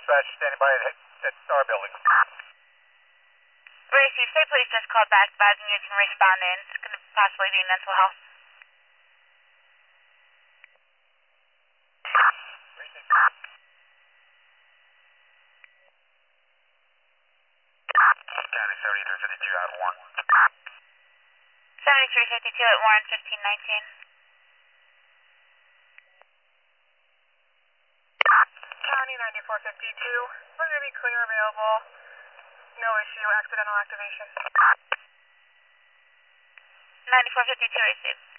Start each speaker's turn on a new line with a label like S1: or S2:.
S1: dispatch standing by at our building.
S2: Receive. State police just called back advising you can respond in. It's going to possibly be mental health.
S1: County 7352 out of Warren.
S2: 7352 at Warren 1519.
S3: County 9452. We're going to be clear available. No issue. Accidental activation.
S2: 9452 receive.